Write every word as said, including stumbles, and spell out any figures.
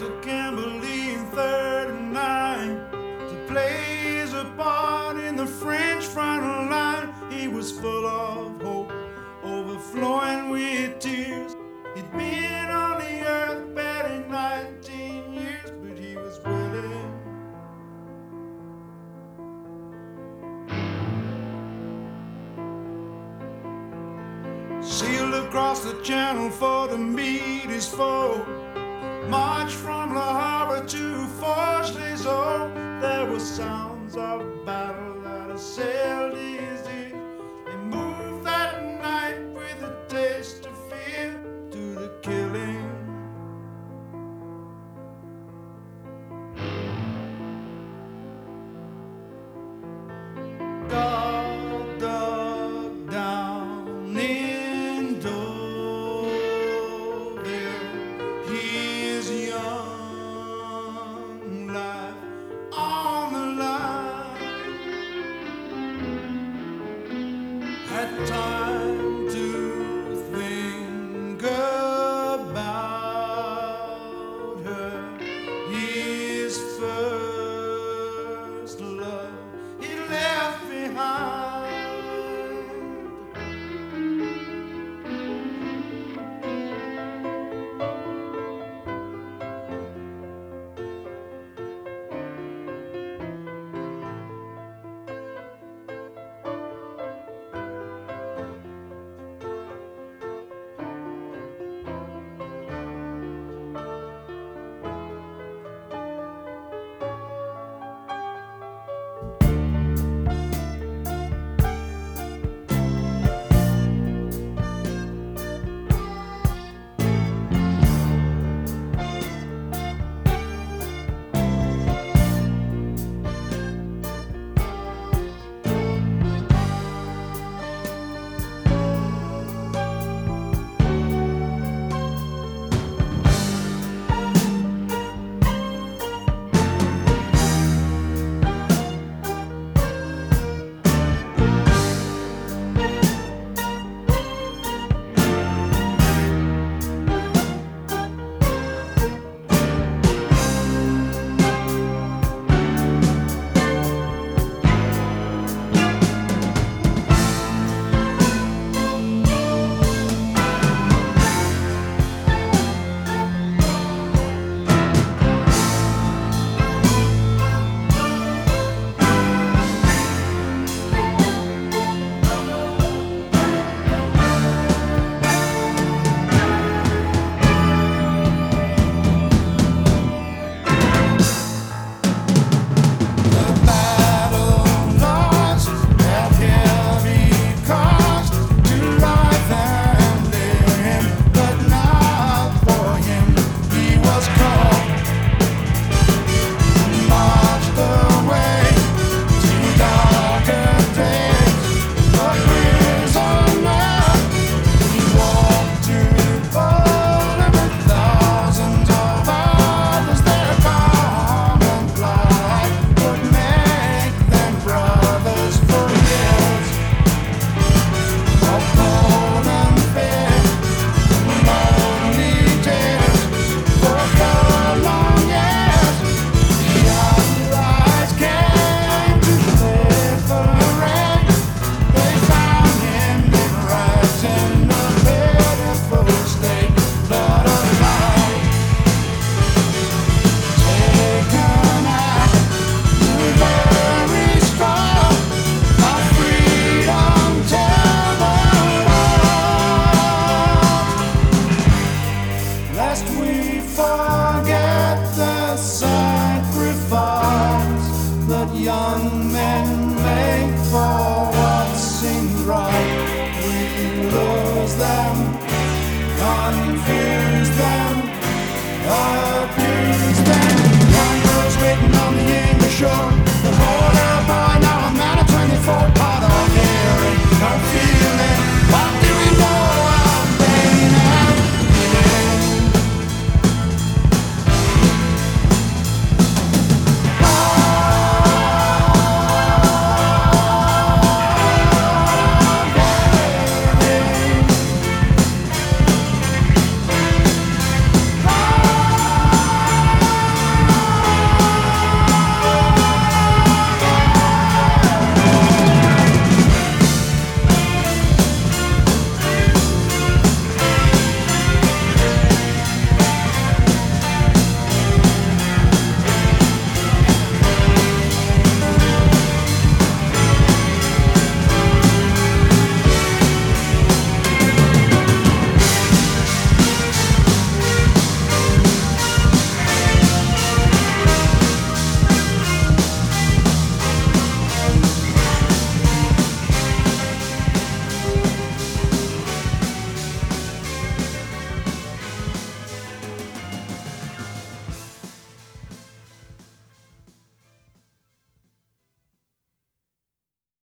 to Kimberley in thirty-nine to play his part in the French front line. He was full of hope, overflowing with tears. He'd been on the earth barely nineteen years, but he was willing. Sailed across the channel for to meet his foe. Marched from Le Havre to Forges-les-Eaux. There were sounds of battle that assailed his ears. They moved that night with a taste of fear to the killing. God dug down in Deauville his young life on the line. Had time to think about her, his first love he left behind. Young men make for what seems right. We lose them confused.